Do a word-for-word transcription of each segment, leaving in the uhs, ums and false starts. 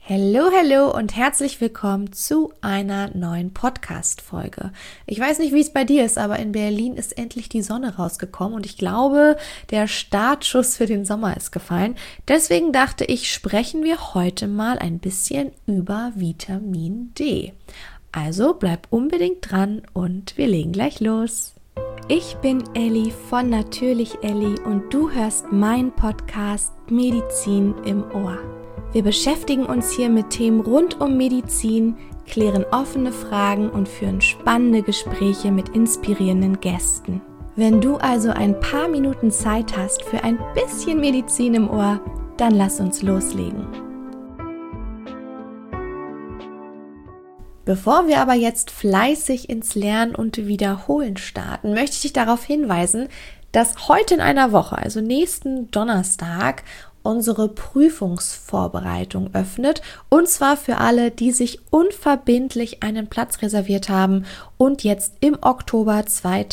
Hallo, hallo und herzlich willkommen zu einer neuen Podcast-Folge. Ich weiß nicht, wie es bei dir ist, aber in Berlin ist endlich die Sonne rausgekommen und ich glaube, der Startschuss für den Sommer ist gefallen. Deswegen dachte ich, sprechen wir heute mal ein bisschen über Vitamin D. Also bleib unbedingt dran und wir legen gleich los. Ich bin Elli von Natürlich Elli und du hörst meinen Podcast Medizin im Ohr. Wir beschäftigen uns hier mit Themen rund um Medizin, klären offene Fragen und führen spannende Gespräche mit inspirierenden Gästen. Wenn du also ein paar Minuten Zeit hast für ein bisschen Medizin im Ohr, dann lass uns loslegen. Bevor wir aber jetzt fleißig ins Lernen und Wiederholen starten, möchte ich dich darauf hinweisen, dass heute in einer Woche, also nächsten Donnerstag, unsere Prüfungsvorbereitung öffnet, und zwar für alle, die sich unverbindlich einen Platz reserviert haben und jetzt im Oktober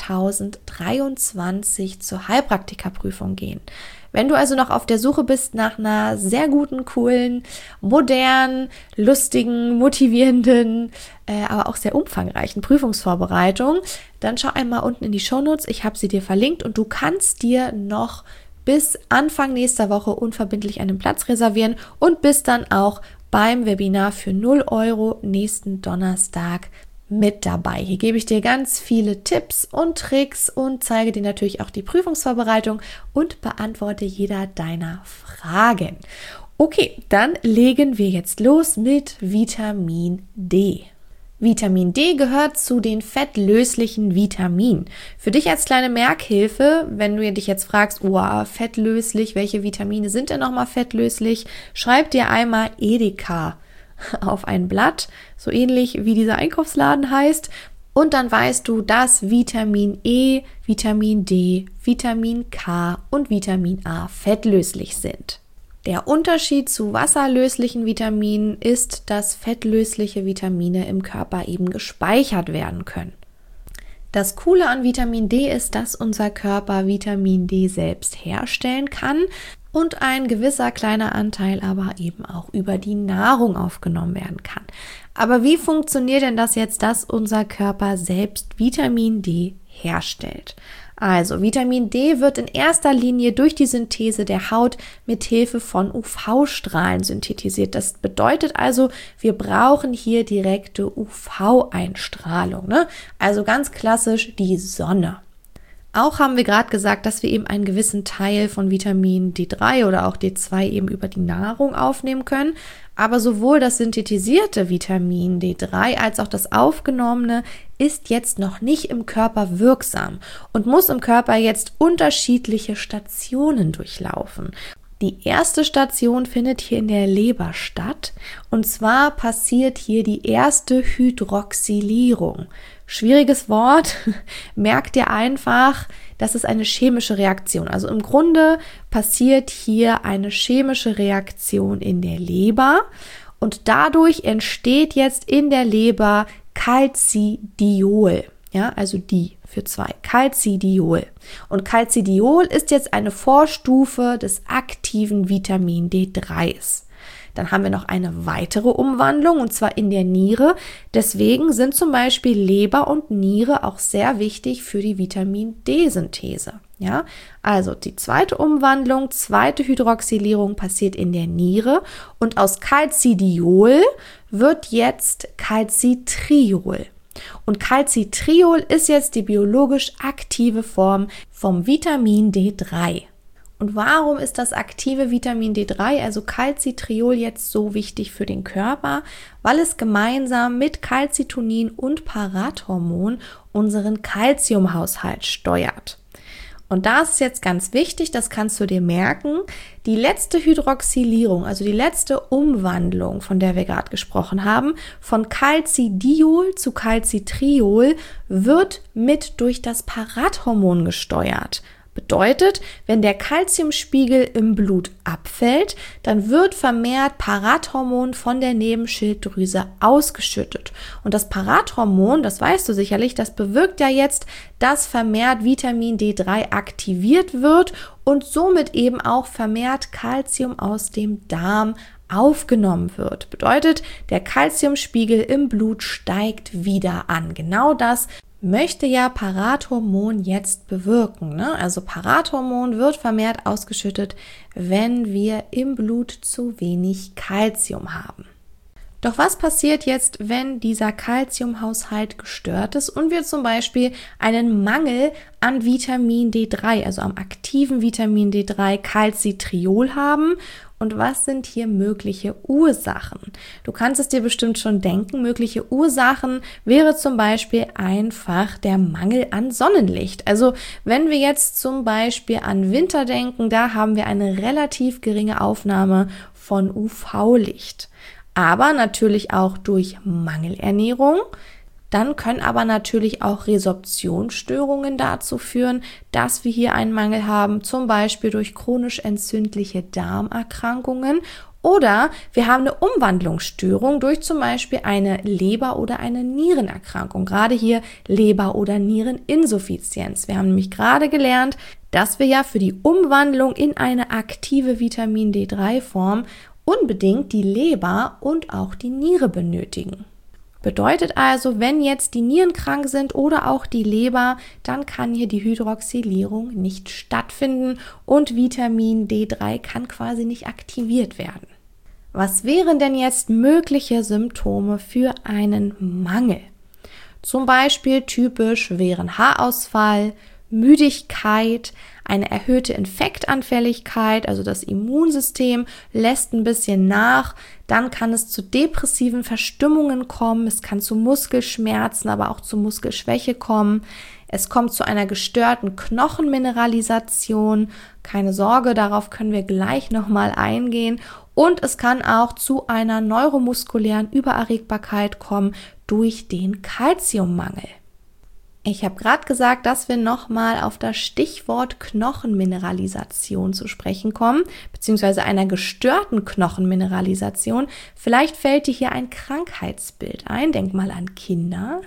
zweitausenddreiundzwanzig zur Heilpraktikerprüfung gehen. Wenn du also noch auf der Suche bist nach einer sehr guten, coolen, modernen, lustigen, motivierenden, äh, aber auch sehr umfangreichen Prüfungsvorbereitung, dann schau einmal unten in die Shownotes, ich habe sie dir verlinkt und du kannst dir noch bis Anfang nächster Woche unverbindlich einen Platz reservieren und bist dann auch beim Webinar für null Euro nächsten Donnerstag mit dabei. Hier gebe ich dir ganz viele Tipps und Tricks und zeige dir natürlich auch die Prüfungsvorbereitung und beantworte jeder deiner Fragen. Okay, dann legen wir jetzt los mit Vitamin D. Vitamin D gehört zu den fettlöslichen Vitaminen. Für dich als kleine Merkhilfe, wenn du dich jetzt fragst, oh, fettlöslich, welche Vitamine sind denn nochmal fettlöslich? Schreib dir einmal Edeka auf ein Blatt, so ähnlich wie dieser Einkaufsladen heißt. Und dann weißt du, dass Vitamin E, Vitamin D, Vitamin K und Vitamin A fettlöslich sind. Der Unterschied zu wasserlöslichen Vitaminen ist, dass fettlösliche Vitamine im Körper eben gespeichert werden können. Das Coole an Vitamin D ist, dass unser Körper Vitamin D selbst herstellen kann und ein gewisser kleiner Anteil aber eben auch über die Nahrung aufgenommen werden kann. Aber wie funktioniert denn das jetzt, dass unser Körper selbst Vitamin D herstellt? Also, Vitamin D wird in erster Linie durch die Synthese der Haut mit Hilfe von U V-Strahlen synthetisiert. Das bedeutet also, wir brauchen hier direkte U V-Einstrahlung, ne? Also ganz klassisch die Sonne. Auch haben wir gerade gesagt, dass wir eben einen gewissen Teil von Vitamin D drei oder auch D zwei eben über die Nahrung aufnehmen können. Aber sowohl das synthetisierte Vitamin D drei als auch das aufgenommene ist jetzt noch nicht im Körper wirksam und muss im Körper jetzt unterschiedliche Stationen durchlaufen. Die erste Station findet hier in der Leber statt und zwar passiert hier die erste Hydroxylierung. Schwieriges Wort, merkt dir einfach, das ist eine chemische Reaktion. Also im Grunde passiert hier eine chemische Reaktion in der Leber und dadurch entsteht jetzt in der Leber Calcidiol. Ja, also die für zwei, Calcidiol. Und Calcidiol ist jetzt eine Vorstufe des aktiven Vitamin D drei. Dann haben wir noch eine weitere Umwandlung und zwar in der Niere. Deswegen sind zum Beispiel Leber und Niere auch sehr wichtig für die Vitamin D-Synthese. Ja, also die zweite Umwandlung, zweite Hydroxylierung passiert in der Niere und aus Calcidiol wird jetzt Calcitriol. Und Calcitriol ist jetzt die biologisch aktive Form vom Vitamin D drei. Und warum ist das aktive Vitamin D drei, also Calcitriol, jetzt so wichtig für den Körper? Weil es gemeinsam mit Calcitonin und Parathormon unseren Calciumhaushalt steuert. Und das ist jetzt ganz wichtig, das kannst du dir merken. Die letzte Hydroxylierung, also die letzte Umwandlung, von der wir gerade gesprochen haben, von Calcidiol zu Calcitriol, wird mit durch das Parathormon gesteuert. Bedeutet, wenn der Calciumspiegel im Blut abfällt, dann wird vermehrt Parathormon von der Nebenschilddrüse ausgeschüttet. Und das Parathormon, das weißt du sicherlich, das bewirkt ja jetzt, dass vermehrt Vitamin D drei aktiviert wird und somit eben auch vermehrt Calcium aus dem Darm aufgenommen wird. Bedeutet, der Calciumspiegel im Blut steigt wieder an. Genau das möchte ja Parathormon jetzt bewirken, ne? Also Parathormon wird vermehrt ausgeschüttet, wenn wir im Blut zu wenig Calcium haben. Doch was passiert jetzt, wenn dieser Calciumhaushalt gestört ist und wir zum Beispiel einen Mangel an Vitamin D drei, also am aktiven Vitamin D drei, Calcitriol haben? Und was sind hier mögliche Ursachen? Du kannst es dir bestimmt schon denken, mögliche Ursachen wäre zum Beispiel einfach der Mangel an Sonnenlicht. Also wenn wir jetzt zum Beispiel an Winter denken, da haben wir eine relativ geringe Aufnahme von U V-Licht. Aber natürlich auch durch Mangelernährung. Dann können aber natürlich auch Resorptionsstörungen dazu führen, dass wir hier einen Mangel haben, zum Beispiel durch chronisch entzündliche Darmerkrankungen. Oder wir haben eine Umwandlungsstörung durch zum Beispiel eine Leber- oder eine Nierenerkrankung. Gerade hier Leber- oder Niereninsuffizienz. Wir haben nämlich gerade gelernt, dass wir ja für die Umwandlung in eine aktive Vitamin D drei Form unbedingt die Leber und auch die Niere benötigen. Bedeutet also, wenn jetzt die Nieren krank sind oder auch die Leber, dann kann hier die Hydroxylierung nicht stattfinden und Vitamin D drei kann quasi nicht aktiviert werden. Was wären denn jetzt mögliche Symptome für einen Mangel? Zum Beispiel typisch wären Haarausfall, Müdigkeit, eine erhöhte Infektanfälligkeit, also das Immunsystem lässt ein bisschen nach, dann kann es zu depressiven Verstimmungen kommen, es kann zu Muskelschmerzen, aber auch zu Muskelschwäche kommen, es kommt zu einer gestörten Knochenmineralisation, keine Sorge, darauf können wir gleich nochmal eingehen und es kann auch zu einer neuromuskulären Übererregbarkeit kommen durch den Calciummangel. Ich habe gerade gesagt, dass wir nochmal auf das Stichwort Knochenmineralisation zu sprechen kommen, beziehungsweise einer gestörten Knochenmineralisation. Vielleicht fällt dir hier ein Krankheitsbild ein, denk mal an Kinder.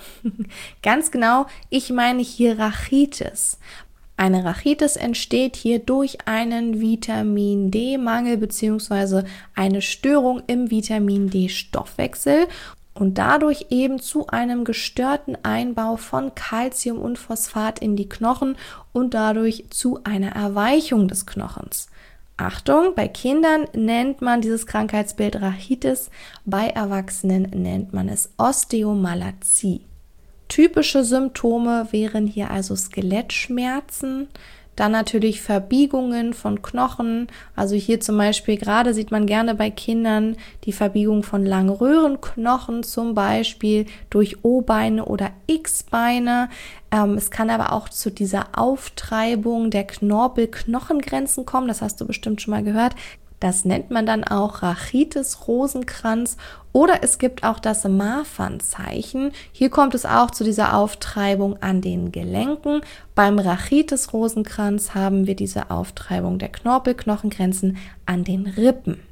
Ganz genau, ich meine hier Rachitis. Eine Rachitis entsteht hier durch einen Vitamin D-Mangel beziehungsweise eine Störung im Vitamin D-Stoffwechsel. Und dadurch eben zu einem gestörten Einbau von Calcium und Phosphat in die Knochen und dadurch zu einer Erweichung des Knochens. Achtung, bei Kindern nennt man dieses Krankheitsbild Rachitis, bei Erwachsenen nennt man es Osteomalazie. Typische Symptome wären hier also Skelettschmerzen, dann natürlich Verbiegungen von Knochen, also hier zum Beispiel gerade sieht man gerne bei Kindern die Verbiegung von Langröhrenknochen, zum Beispiel durch O-Beine oder X-Beine. Ähm, es kann aber auch zu dieser Auftreibung der Knorpel-Knochengrenzen kommen, das hast du bestimmt schon mal gehört. Das nennt man dann auch Rachitis-Rosenkranz oder es gibt auch das Marfan-Zeichen. Hier kommt es auch zu dieser Auftreibung an den Gelenken. Beim Rachitis-Rosenkranz haben wir diese Auftreibung der Knorpelknochengrenzen an den Rippen.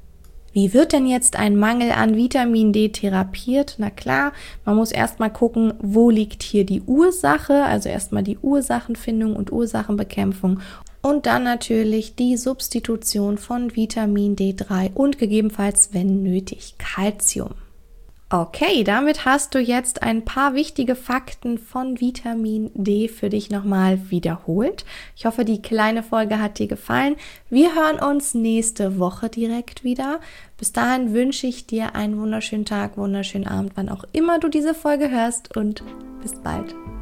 Wie wird denn jetzt ein Mangel an Vitamin D therapiert? Na klar, man muss erstmal gucken, wo liegt hier die Ursache, also erstmal die Ursachenfindung und Ursachenbekämpfung. Und dann natürlich die Substitution von Vitamin D drei und gegebenenfalls, wenn nötig, Calcium. Okay, damit hast du jetzt ein paar wichtige Fakten von Vitamin D für dich nochmal wiederholt. Ich hoffe, die kleine Folge hat dir gefallen. Wir hören uns nächste Woche direkt wieder. Bis dahin wünsche ich dir einen wunderschönen Tag, wunderschönen Abend, wann auch immer du diese Folge hörst und bis bald.